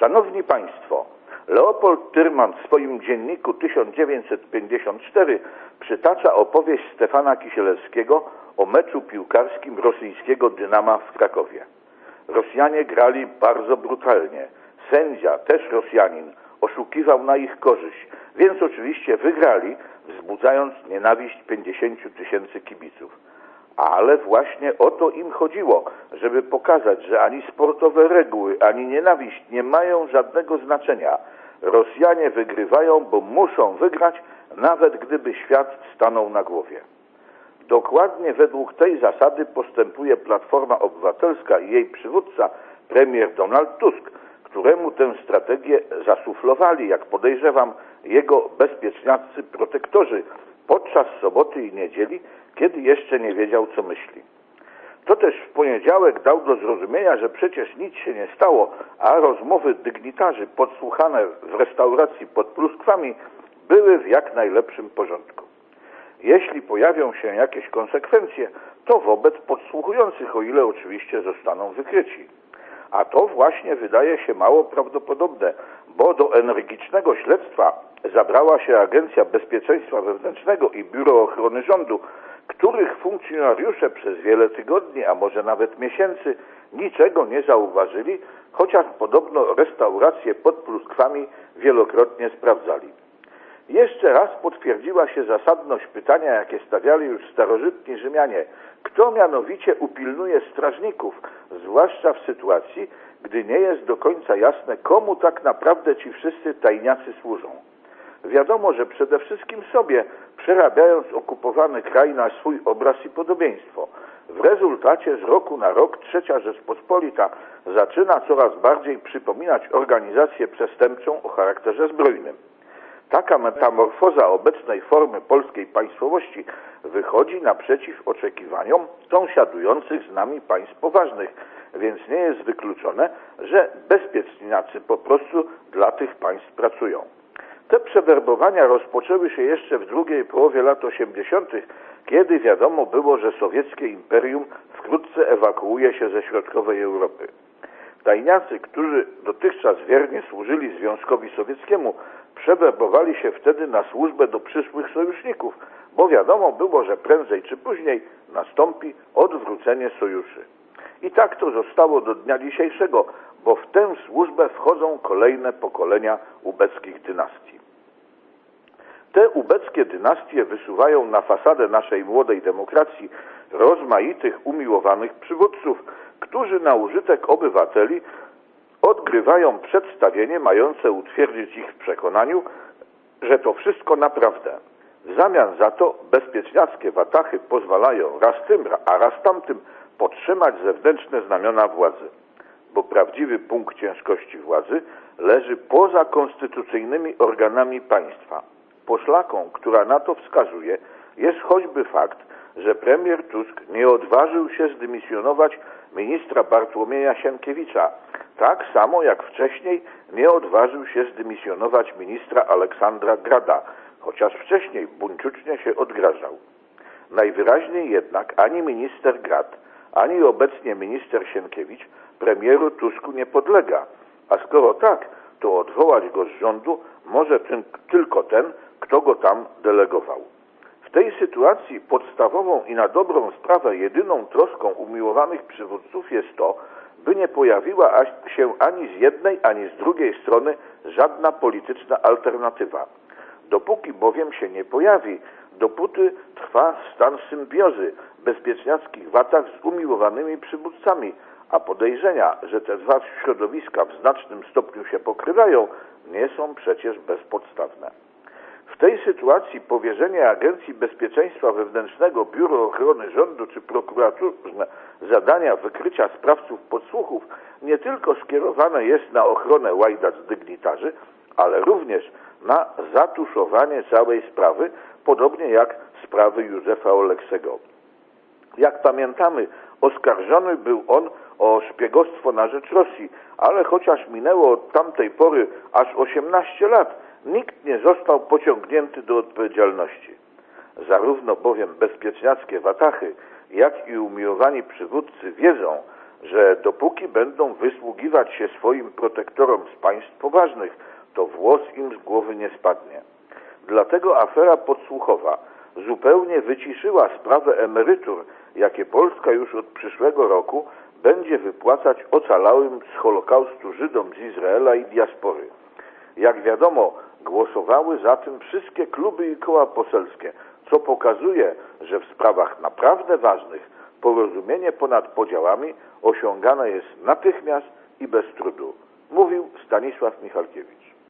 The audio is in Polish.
Szanowni Państwo, Leopold Tyrman w swoim dzienniku 1954 przytacza opowieść Stefana Kisielewskiego o meczu piłkarskim rosyjskiego Dynama w Krakowie. Rosjanie grali bardzo brutalnie. Sędzia, też Rosjanin, oszukiwał na ich korzyść, więc oczywiście wygrali, wzbudzając nienawiść 50 000 kibiców. Ale właśnie o to im chodziło, żeby pokazać, że ani sportowe reguły, ani nienawiść nie mają żadnego znaczenia. Rosjanie wygrywają, bo muszą wygrać, nawet gdyby świat stanął na głowie. Dokładnie według tej zasady postępuje Platforma Obywatelska i jej przywódca, premier Donald Tusk, któremu tę strategię zasuflowali, jak podejrzewam, jego bezpieczniacy protektorzy podczas soboty i niedzieli, kiedy jeszcze nie wiedział, co myśli. To też w poniedziałek dał do zrozumienia, że przecież nic się nie stało, a rozmowy dygnitarzy podsłuchane w restauracji pod Pluskwami były w jak najlepszym porządku. Jeśli pojawią się jakieś konsekwencje, to wobec podsłuchujących, o ile oczywiście zostaną wykryci. A to właśnie wydaje się mało prawdopodobne, bo do energicznego śledztwa zabrała się Agencja Bezpieczeństwa Wewnętrznego i Biuro Ochrony Rządu, których funkcjonariusze przez wiele tygodni, a może nawet miesięcy niczego nie zauważyli, chociaż podobno restauracje pod Pluskwami wielokrotnie sprawdzali. Jeszcze raz potwierdziła się zasadność pytania, jakie stawiali już starożytni Rzymianie. Kto mianowicie upilnuje strażników, zwłaszcza w sytuacji, gdy nie jest do końca jasne, komu tak naprawdę ci wszyscy tajniacy służą? Wiadomo, że przede wszystkim sobie, przerabiając okupowany kraj na swój obraz i podobieństwo. W rezultacie z roku na rok III Rzeczpospolita zaczyna coraz bardziej przypominać organizację przestępczą o charakterze zbrojnym. Taka metamorfoza obecnej formy polskiej państwowości wychodzi naprzeciw oczekiwaniom sąsiadujących z nami państw poważnych, więc nie jest wykluczone, że bezpieczniacy po prostu dla tych państw pracują. Te przewerbowania rozpoczęły się jeszcze w drugiej połowie lat 80., kiedy wiadomo było, że sowieckie imperium wkrótce ewakuuje się ze środkowej Europy. Tajniacy, którzy dotychczas wiernie służyli Związkowi Sowieckiemu, przewerbowali się wtedy na służbę do przyszłych sojuszników, bo wiadomo było, że prędzej czy później nastąpi odwrócenie sojuszy. I tak to zostało do dnia dzisiejszego, bo w tę służbę wchodzą kolejne pokolenia ubeckich dynastii. Te ubeckie dynastie wysuwają na fasadę naszej młodej demokracji rozmaitych umiłowanych przywódców, którzy na użytek obywateli odgrywają przedstawienie mające utwierdzić ich w przekonaniu, że to wszystko naprawdę. W zamian za to bezpieczniackie watachy pozwalają raz tym, a raz tamtym podtrzymać zewnętrzne znamiona władzy. Bo prawdziwy punkt ciężkości władzy leży poza konstytucyjnymi organami państwa. Poszlaką, która na to wskazuje, jest choćby fakt, że premier Tusk nie odważył się zdymisjonować ministra Bartłomieja Sienkiewicza, tak samo jak wcześniej nie odważył się zdymisjonować ministra Aleksandra Grada, chociaż wcześniej buńczucznie się odgrażał. Najwyraźniej jednak ani minister Grad, ani obecnie minister Sienkiewicz premieru Tusku nie podlega, a skoro tak, to odwołać go z rządu może tylko ten, kto go tam delegował. W tej sytuacji podstawową i na dobrą sprawę jedyną troską umiłowanych przywódców jest to, by nie pojawiła się ani z jednej, ani z drugiej strony żadna polityczna alternatywa. Dopóki bowiem się nie pojawi, dopóty trwa stan symbiozy bezpieczniackich watach z umiłowanymi przywódcami, a podejrzenia, że te dwa środowiska w znacznym stopniu się pokrywają, nie są przecież bezpodstawne. W tej sytuacji powierzenie Agencji Bezpieczeństwa Wewnętrznego, Biuro Ochrony Rządu czy prokuraturze zadania wykrycia sprawców podsłuchów nie tylko skierowane jest na ochronę łajdac dygnitarzy, ale również na zatuszowanie całej sprawy, podobnie jak sprawy Józefa Oleksego. Jak pamiętamy, oskarżony był on o szpiegostwo na rzecz Rosji, ale chociaż minęło od tamtej pory aż 18 lat, nikt nie został pociągnięty do odpowiedzialności. Zarówno bowiem bezpieczniackie watachy, jak i umiłowani przywódcy wiedzą, że dopóki będą wysługiwać się swoim protektorom z państw poważnych, to włos im z głowy nie spadnie. Dlatego afera podsłuchowa zupełnie wyciszyła sprawę emerytur, jakie Polska już od przyszłego roku będzie wypłacać ocalałym z Holokaustu Żydom z Izraela i diaspory. Jak wiadomo, głosowały za tym wszystkie kluby i koła poselskie, co pokazuje, że w sprawach naprawdę ważnych porozumienie ponad podziałami osiągane jest natychmiast i bez trudu. Mówił Stanisław Michalkiewicz.